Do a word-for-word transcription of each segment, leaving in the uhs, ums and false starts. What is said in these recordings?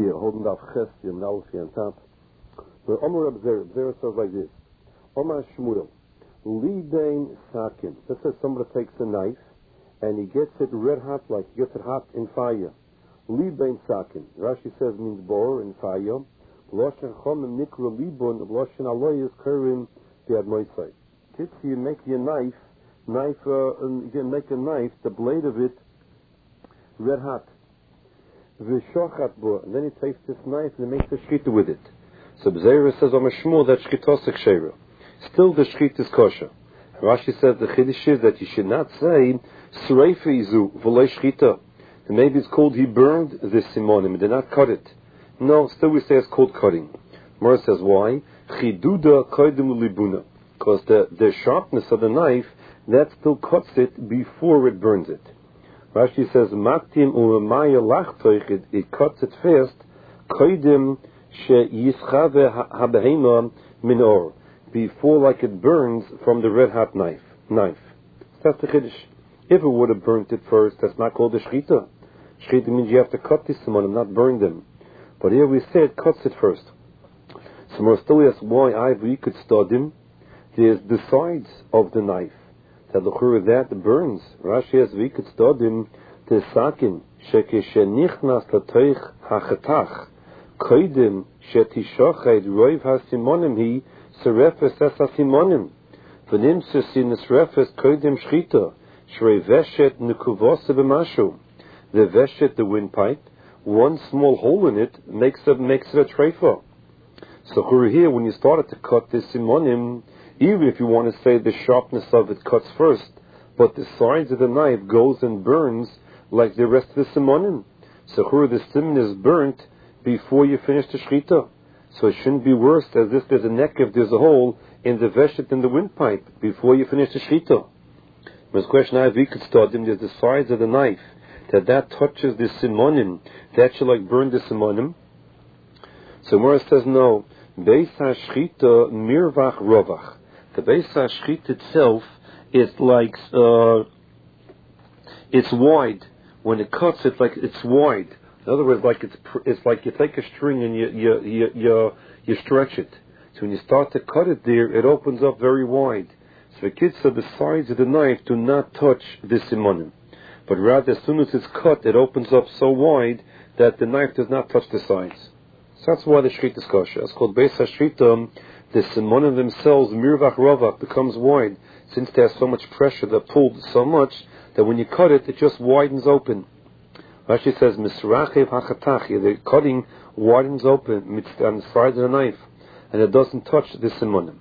Here, holding up Chestia, Nalfi on top. The Omer observes, observes says like this. Omer Shmuel, Lidain Sakin. This says somebody takes a knife and he gets it red hot, like he gets it hot in fire. Lidain Sakin. Rashi says means bor in fire. Loshen Chomim Nikra Libon, Loshen Aloy is Kurim Biad Moisai. Kids, you make your knife, knife, uh, and you can make a knife, the blade of it red hot. V'shochat bo, and then he takes this knife and he makes a shkita with it. So B'zeira says on Shmuel that shkitosek sheira. Still the shkita is kosher. Rashi says the chiddush is that you should not say sreifa izu v'lei shkita. And maybe it's called he burned this simonim and did not cut it. No, still we say it's called cutting. Mora says why? Chiduda koidim libuna, because the the sharpness of the knife that still cuts it before it burns it. Rashi says, "Maktim u'maya lachtoich." It, it cuts it first. Koidim sheyischave habehema minor, before like it burns from the red hot knife. Knife. That's the chiddush. If it would have burnt it first, that's not called a shchita. Shchita means you have to cut this someone, not burn them. But here we say it cuts it first. So more still asks why I we could study. There's the sides of the knife. That the chur that burns. Rashi says we could study the sakin shekeshenichnas latoich hachetach koidim shetishochid roiv hasimonim hi serefes es hasimonim v'nim sesin esrefes koidim shchita shrei veshet nekuvose b'mashu. The veshet, the windpipe, one small hole in it makes it makes it a treifa. So chur here when you started to cut this simonim, even if you want to say the sharpness of it cuts first, but the sides of the knife goes and burns like the rest of the simonim. So the simon is burnt before you finish the shchita. So it shouldn't be worse as if there's a neck, if there's a hole in the veshet in the windpipe before you finish the shchita. But the question I have, we could start them, there's the sides of the knife, that that touches the simonim, that should like burn the simonim. So Mora says no, Beis HaShchita mirvach rovach. The Beis HaShchit itself is like, uh, it's wide. When it cuts, it's like, it's wide. In other words, like it's, it's like you take a string and you, you, you, you, you stretch it. So when you start to cut it there, it opens up very wide. So the kids said the sides of the knife do not touch the simonim. But rather, as soon as it's cut, it opens up so wide that the knife does not touch the sides. So that's why the shchit is kosher. It's called Beis HaShchita. The simonim themselves, mirvach rovach, becomes wide, since there's so much pressure that pulled so much that when you cut it, it just widens open. Rashi says, misrachev hachatach, the cutting widens open on the sides of the knife, and it doesn't touch the simonim.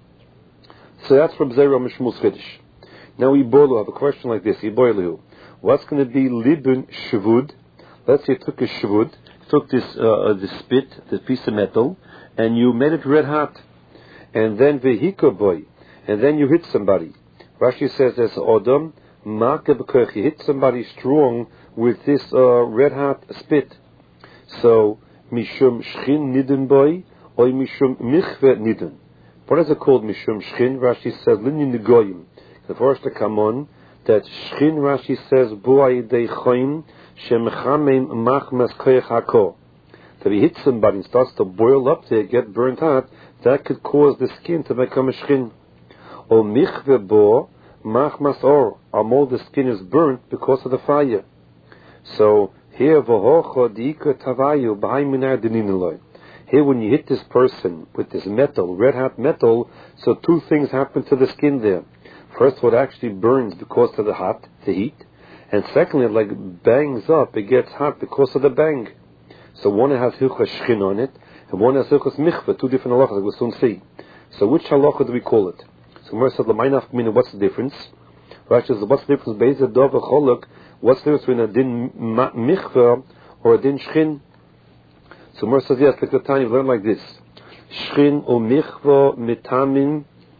So that's from Zera Mishmul's chiddush. Now we have a question like this. What's going to be libun shavud? Let's say you took a shavud, took this uh, the spit, the piece of metal, and you made it red hot. And then vehika boy, and then you hit somebody. Rashi says there's odom maka b'koich. You hit somebody strong with this uh, red hot spit. So mishum shchin nidin boy or mishum michve nidin. What is it called mishum shchin? Rashi says linyin negoyim. The first to come on that shchin. Rashi says boy dei choim shemchamein machmas koich hako. That he hits somebody and starts to boil up there, get burnt hot. That could cause the skin to become a shchin. Or michve bo machmas or, or the skin is burnt because of the fire. So here v'hocho diika tavayu b'hai minar dininiloi. Here when you hit this person with this metal, red hot metal, so two things happen to the skin there. First, what actually burns because of the hot, the heat, and secondly, it like bangs up, it gets hot because of the bang. So one has hilchas shchin on it, and one has hilchas michvah, two different halachas, we'll soon see. So which halacha do we call it? So Gemara said, "L'maynaf mina." What's the difference? Rashi says, "What's the difference? Beis dov cholok. What's the difference between a din michvah or a din shchin?" So Gemara says, "Yes, like the time you learn like this: shchin or michvah mitamin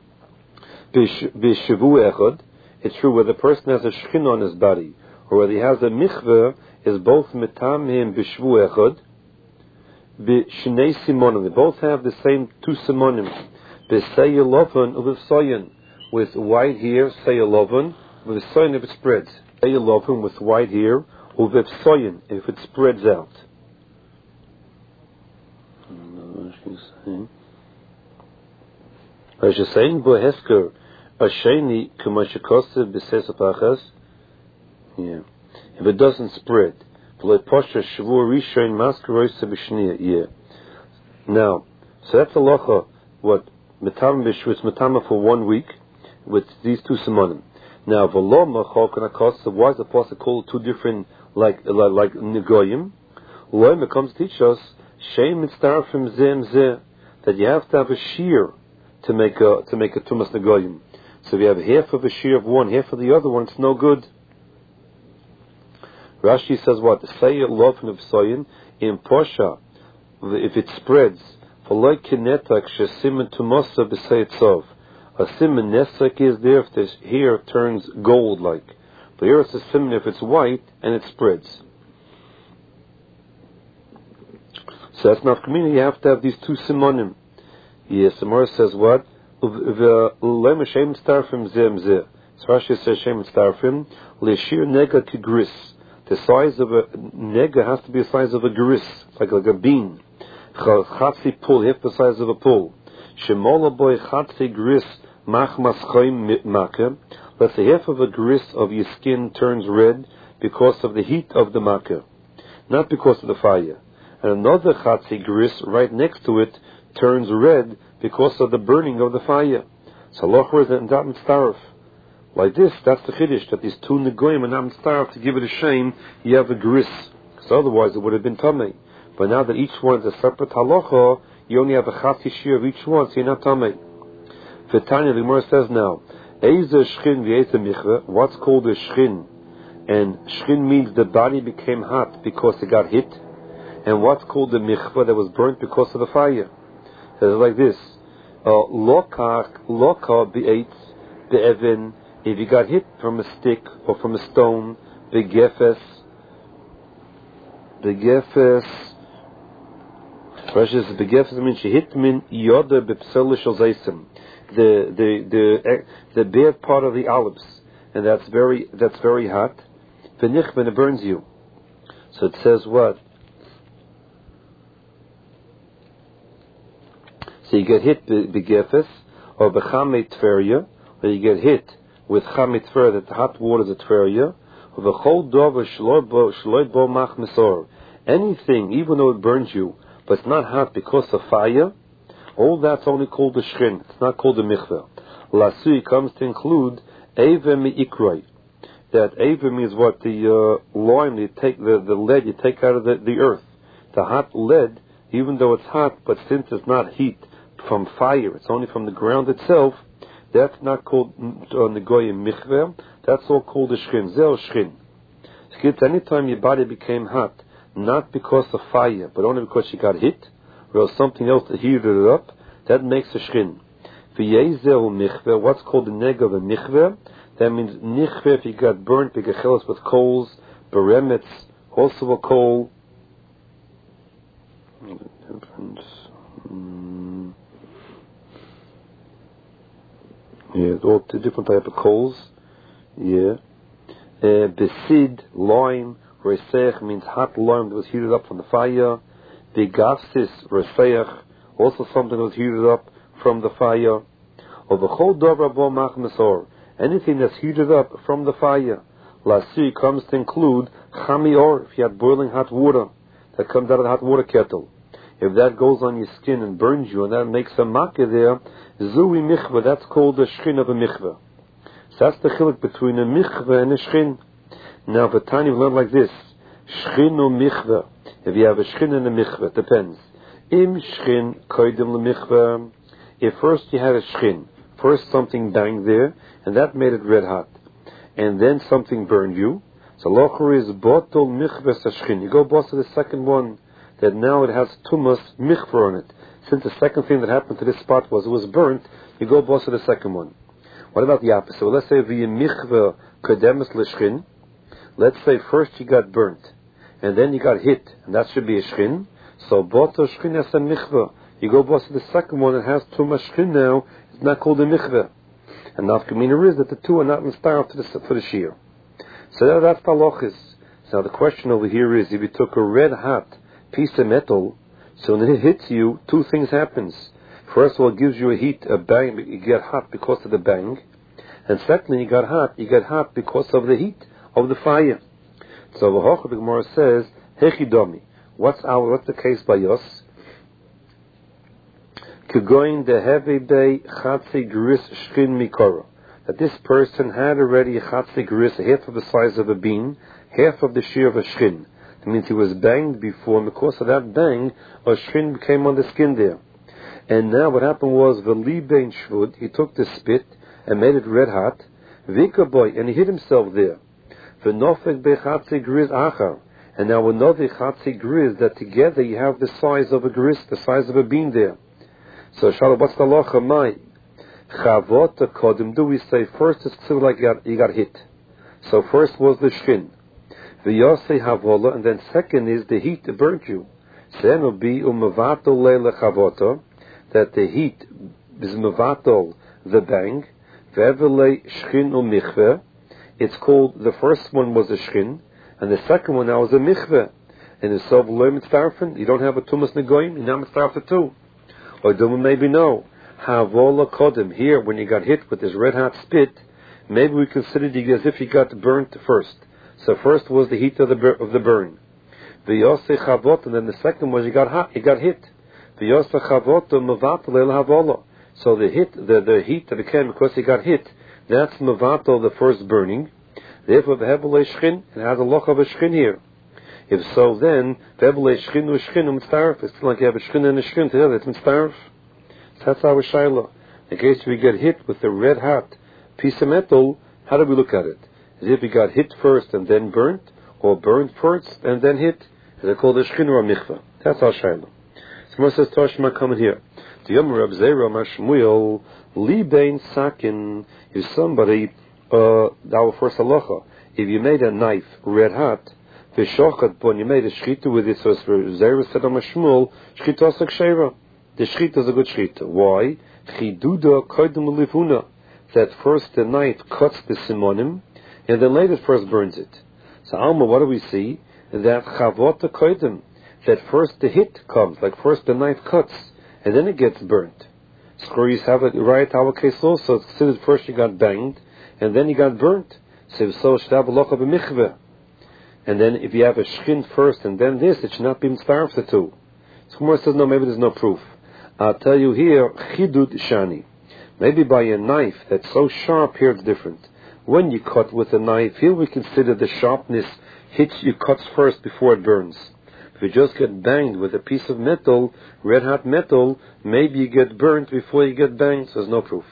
b'shavu echad." It's true where the person has a shchin on his body or whether he has a michvah is both mitamim b'shvu echad. B'shnei simonim, they both have the same two simonim. B'seyelovan u'v'soyin, with white hair, seyelovan, with soyin if it spreads. Seyelovan with white hair, u'v'soyin if it spreads out. As you're saying, Bohesker, Asheni, Kumashikosa, Bisesapachas. Yeah. If it doesn't spread. Yeah. Now, so that's a locha, what, Metam Bishwitz, Metama for one week, with these two simonim. Now, Voloma, Chokanakos, why is the Apostle called two different, like, like, like Negoyim? Loim, it comes to teach us, Shem Mitztarfim Zem Zeh, that you have to have a shear to make a, to make a Tumas Negoyim. So if you have half of a shear of one, half of the other one, it's no good. Rashi says what? Say it love and V'soyin, in Posha, if it spreads, V'loi Kinetak Shesimen Tumosa B'seitzov. A simon nesek is there if this hair turns gold like. But here it's a simon if it's white and it spreads. So that's not community. You have to have these two simonim. Yes, the Gemara says what? So Rashi says Shem Starfim Leshir Nega Tigris. The size of a nega has to be the size of a gris, like like a bean. Chatzi pull, half the size of a pull. Shemola boy chatzi gris. Machmas choim makeh. Let's say half of a gris of your skin turns red because of the heat of the makeh, not because of the fire. And another chatzi gris right next to it turns red because of the burning of the fire. So lochor is not mitzaref. Like this, that's the chiddush, that these two negoyim are not mitzaref. To give it a shame, you have a gris, because otherwise it would have been tamei. But now that each one is a separate halacha, you only have a chatzi shear of each one, so you're not tamei. V'tanya, the Gemara says now, Eiza shchin v'eiza michveh, what's called a shchin? And shchin means the body became hot because it got hit. And what's called the michveh, that was burnt because of the fire? So it's like this, lokach, loka b'eitz, be'evin, if you got hit from a stick or from a stone, be'gefes, be'gefes, Precious begefes means she hit min yoda bepselish zaysim, the the the the bare part of the olives, and that's very that's very hot. V'nich when it burns you. So it says what? So you get hit begefes or bechamei tferia, or you get hit with chamei tfer, that the hot water is a tferia. Or v'chol dova shloi bo mach mesor. Anything, even though it burns you, but it's not hot because of fire, all that's only called the shchin. It's not called the michveh. Lasui comes to include eva mi'ikroi. That eva means what? The uh, lime, you take the, the lead you take out of the, the earth. The hot lead, even though it's hot, but since it's not heat from fire, it's only from the ground itself, that's not called uh, negoyim michveh. That's all called the shchin. Zeh shchin. It's anytime your body became hot, not because of fire, but only because she got hit, or something else that heated it up, that makes a shchin. V'yezehu michveh, what's called the neg of a michveh? That means nichveh if you got burnt, begechelos with coals, beremetz, also a coal. Mm. Yeah, all the different type of coals. Yeah. Uh, besid, lime, Reseach means hot lime that was heated up from the fire. Begavsis, reseach, also something that was heated up from the fire. Or v'chol dobra bo mach mesor, anything that's heated up from the fire. Lasi comes to include chamior, if you had boiling hot water that comes out of the hot water kettle. If that goes on your skin and burns you, and that makes a makkah there, zui michveh, that's called the shchin of a michveh. So that's the chiluk between a michveh and a shchin. Now, the tiny we learn like this: shchin or michveh. If you have a shchin and a michveh, depends. Im shchin koydem lemichveh. If first you had a shchin, first something banged there, and that made it red hot, and then something burned you. So locher is botol michveh shchin. You go boss to the second one, that now it has tumas michveh on it. Since the second thing that happened to this spot was it was burnt, you go boss to the second one. What about the opposite? Well, let's say v'yim michveh kodemes l'shchin. Let's say first you got burnt, and then you got hit, and that should be a shchin. So boto shchin as a michveh. You go boss to the second one, it has too much shchin now, it's not called a michveh. And nafkamina is that the two are not inspired for the, for the shear. So that, that's the halachis. So now the question over here is, if you took a red hot piece of metal, so when it hits you, two things happens. first of all, it gives you a heat, a bang. You get hot because of the bang, and secondly, you got hot. You get hot because of the heat of the fire. So the Hocha the Gemara says, Hechidomi. What's our? What's the case by us? Kegoin the heavy day chatzi gris shkin mikora. That this person had already a chatzi gris, half of the size of a bean, half of the shear of a shkin. That means he was banged before, and because of that bang, a shkin became on the skin there. And now what happened was, v'li bein shvud, he took the spit and made it red hot, v'ikaboy, and he hit himself there. V'nofek bechatzi gris achar. And now another chatzi gris, that together you have the size of a gris, the size of a bean there. So, Shalom, what's the locha? My chavot kodim. Do we say first it's considered like you got, you got hit? So first was the shkin, v'yosei havola, and then second is the heat that burnt you. Then will be umavatol leile chavoto, that the heat is mavatol the bang. Ve'evelei shkin umichve. It's called, the first one was a shkin, and the second one now is a michve. And it's so v'loy mitzdarfen. You don't have a tumas negoyim. You now mitzdarfen too. Or do we maybe know havola kodim here when you got hit with this red hot spit? Maybe we considered you as if you got burnt first. So first was the heat of the of the burn. The yosei chavot, and then the second was you got hot, you got hit. The yosei chavot mevatel el havola. So the hit, the the heat that became because he got hit, that's mevatel the first burning. Therefore the hebelei shchin, it has a loch of a shchin here. If so, then hebelei shchin u shchin mitzdarf. It's like you have a shchin and a shchin together. It's mitzdarf. That's our shaila. In case we get hit with a red hot piece of metal, how do we look at it? As if we got hit first and then burnt, or burnt first and then hit. Is it called a shchin or a mikvah? That's our shaila. Someone says Toshma coming here. The Yom Rab Zera Mashmuel Li Bein Sakin. If somebody, uh, our first halacha, if you made a knife red hot, v'shochat bon, you made a shchita with it, so it's for Zera said on Mashmuel, shchita osak sheva. The shchita is a good shchita. Why? Chiduda koidem lifuna. That first the knife cuts the simonim, and then later first burns it. So Alma, what do we see? That chavota koidem. That first the hit comes, like first the knife cuts, and then it gets burnt. Screws have it right our case also. It's considered first you got banged, and then you got burnt. So if so, should have a loch of a mikveh. And then if you have a shkin first and then this, it should not be mitzdarf the two. So Gemara says, no, maybe there's no proof. I'll tell you here, chidud shani. Maybe by a knife that's so sharp here it's different. When you cut with a knife, here we consider the sharpness hits you cuts first before it burns. If you just get banged with a piece of metal, red hot metal, maybe you get burnt before you get banged, so there's no proof.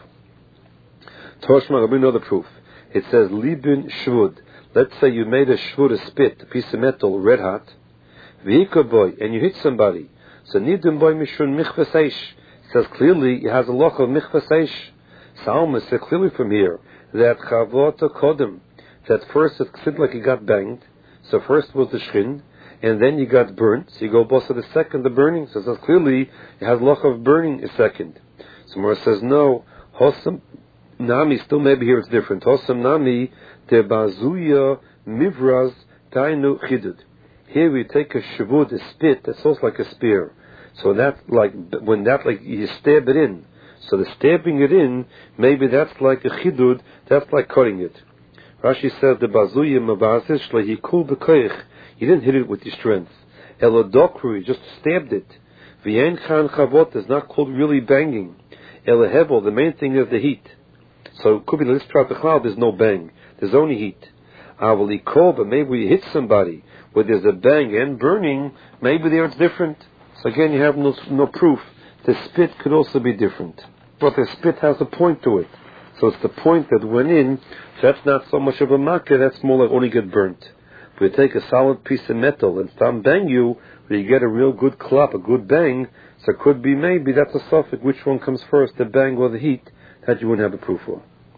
Toshma, we know the proof. It says, libin shvud. Let's say you made a shvud, a spit, a piece of metal, red hot, v'hikaboy, and you hit somebody. So nidim boy mishun michvaseish. It says clearly, it has a loch of michvaseish. Salma said clearly from here, that chavota kodem, that first it seemed like you got banged, so first was the shchin, and then you got burnt, so you go both to the second, the burning, so it says clearly, it has loch of burning a second. So Mora says, no, hosam nami, still maybe here it's different, hosam nami, te bazuya mivraz tainu chidud. Here we take a shavud, a spit, that's also like a spear. So that, like, when that, like, you stab it in, so the stabbing it in, maybe that's like a chidud, that's like cutting it. Rashi says, the bazuya mavazish lahikul b'koich. You didn't hit it with your strength. Elodokru, you just stabbed it. V'yen chan chavot is not called really banging. Elahebel, the main thing is the heat. So it could be, let's try the cloud, there's no bang. There's only heat. Avalikol, but maybe we hit somebody where there's a bang and burning, maybe there it's different. So again, you have no, no proof. The spit could also be different. But the spit has a point to it. So it's the point that went in, so that's not so much of a makkah, that's more like only get burnt. If you take a solid piece of metal and start bang you, where you get a real good clap, a good bang, so it could be maybe that's a suffix, which one comes first, the bang or the heat, that you wouldn't have a proof for.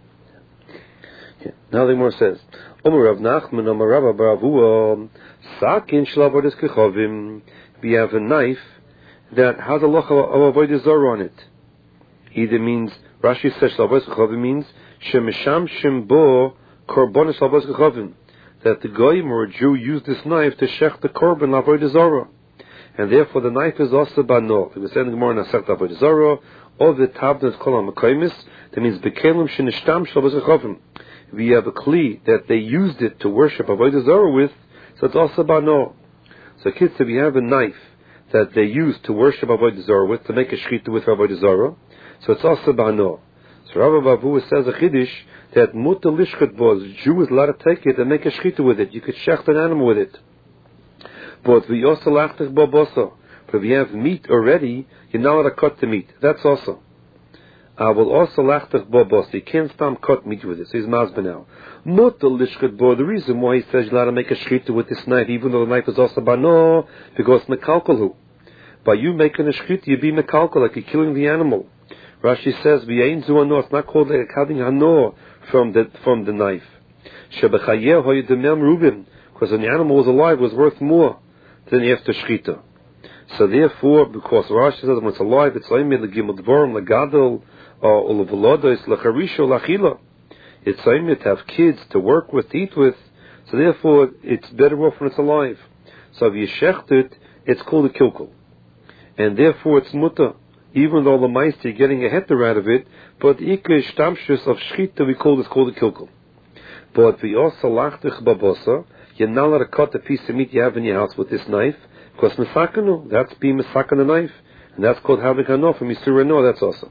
Okay. Now the more says, Omer Rav Nachman, Omer Rav Baravua, Sakin Shlavodas Kechovim, we have a knife that has a loch of avodah zarah on it. Either means, Rashi says Shlavodas Kechovim means, Shemesham Shembo Korbonis Shlavodas Kechovim, that the goyim or a Jew used this knife to shech the korban avodah zarah. and therefore the knife is also bano. We say in the Gemara Nasach Avodah Zarah, or the tabnet kol hamakaymis. That means bekelim shenishtam shel b'zechovim. We have a kli that they used it to worship Avodah Zarah with, so it's also bano. So kids, if you have a knife that they used to worship Avodah Zarah with, to make a shechita with Avodah Zarah, so it's also bano. So Rabbi Bavu says a chiddush that mutar lishchet bo, Jew is allowed to take it and make a shechita with it. You could shecht an animal with it. But we also lachtich bo boso. But if you have meat already, you're not allowed to cut the meat. That's also. I will also lachtich bo boso. You can't stop cut meat with it. So he's mazba now. Mutar lishchet bo. The reason why he says you're allowed to make a shechita with this knife, even though the knife is also bano, because mekalkolhu. By you making a shechita, you be mekalkol, like you're killing the animal. Rashi says, "V'yein zu hanor." It's not called like cutting hanor from the from the knife. Shebechayeh hoy demem rubin, because when the animal was alive, it was worth more than after shechita. So therefore, because Rashi says when it's alive, it's oimid legimel dvorim legadol or ulevolodos lecharisho lachila. It's oimid to have kids to work with, to eat with. So therefore, it's better off when it's alive. So if you shecht it, it's called a kilkul, and therefore it's mutter. Even though the meister is getting a heter out of it, but the ikar shtamshus of shchita we call this called a kilkel. But we also lachtich babosa. You're not allowed to cut the piece of meat you have in your house with this knife, because mesakanu, that's being mesakan the knife, and that's called having hanof from Yisura no. That's also.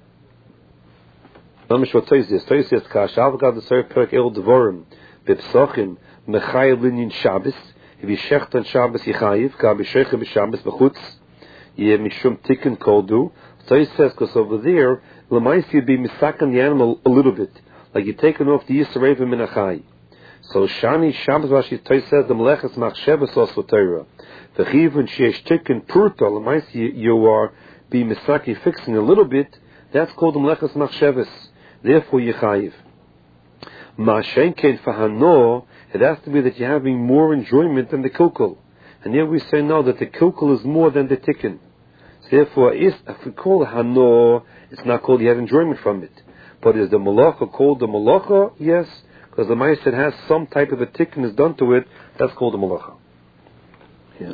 Namish what says this? Says this kash avgad the serve perk el devorim bepsochim mechayev linyin Shabbos. If you shecht on Shabbos yichayiv ka b'sheicha b'Shabbos b'chutz. Yeah, mishum tikkun koldu. So he says, because over there, l'maisi you'd be misakan the animal a little bit, like you're taking off the yisrael minachai. So shani Shabbos Rashi Toy says the meleches machshavas also Torah. The chivun sheyesh tikkun purta l'maisi you are be misaki fixing a little bit. That's called the meleches machshavas. Therefore yichayiv. Ma shenkein fahano. It has to be that you're having more enjoyment than the kilkul. And here we say now that the kilkul is more than the tikkun. Therefore, if we call it hanor, it's not called you have enjoyment from it. But is the malacha called the malacha? Yes, because the ma'aser has some type of a tikkun is done to it. That's called the malacha. Yeah.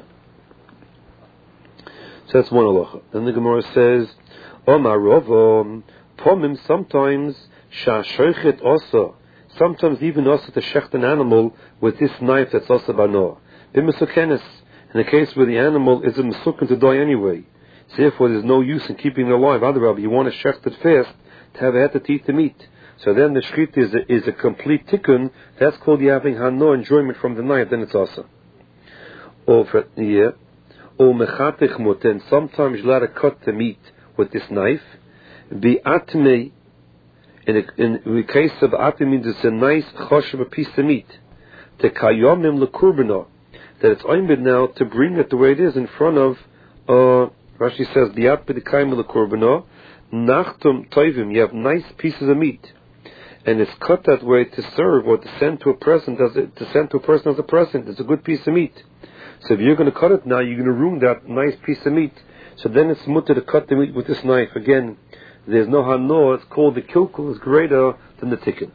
So that's one halacha. Then the Gemara says, Omar Rovo, pomim sometimes shashoichet also. Sometimes even also to shecht an animal with this knife that's also bano. B'mesukenes. In the case where the animal is a mesuken to die anyway. Therefore, there's no use in keeping it alive. Otherwise, you want to shecht it fast to have a head to eat the meat. So then the shchita is a, is a complete tikkun. That's called you having hano enjoyment from the knife. Then it's also. Or for yeah, or mechatich muten. Sometimes you let to cut the meat with this knife. Be atmei. In, in the case of atmei means it's a nice choshev piece of meat. The kayomim lekurbana. That it's oimid now to bring it the way it is in front of. Uh, Rashi says, "Diat b'dekayim lekurbana, nachtum toivim." You have nice pieces of meat, and it's cut that way to serve or to send to a present as a, to send to a person as a present. It's a good piece of meat. So if you're going to cut it now, you're going to ruin that nice piece of meat. So then it's mutter to cut the meat with this knife. Again, there's no hano. It's called the kilkul is greater than the tikkun.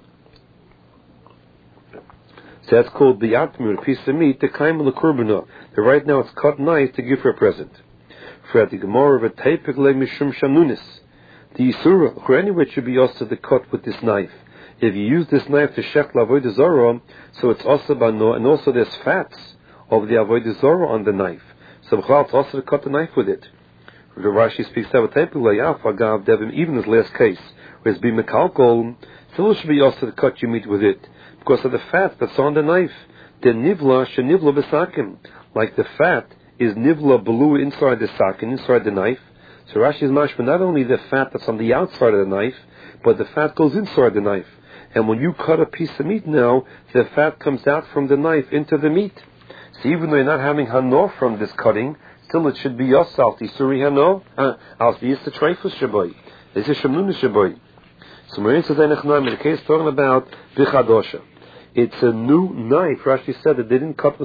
So that's called the atmir, a piece of meat, the kaim lekurbana. Right now it's cut nice to give her a present. For the Gemara of a teipik leg mishum shanunis. The Yisura, or anyway, it should be also the cut with this knife. If you use this knife to shech l'avodah zarah, so it's also bano, and also there's fats of the avodah zarah on the knife. So it's also to cut the knife with it. The Rashi speaks of a teipik le'af agav devim, even this last case, where it's been mekalkol, still should be also to cut your meat with it, because of the fat that's on the knife. The nivla shenivla besakim, like the fat is nivla belu inside the sakin, inside the knife. So Rashi is mashma not only the fat that's on the outside of the knife, but the fat goes inside the knife. And when you cut a piece of meat now, the fat comes out from the knife into the meat. So even though you're not having hano from this cutting, still it should be yosal tisuri hano. Al is the treifus shaboy. This is shamnuna shaboy. So Marin says in the case talking about bichadosha. It's a new knife. Rashi said that they didn't cut with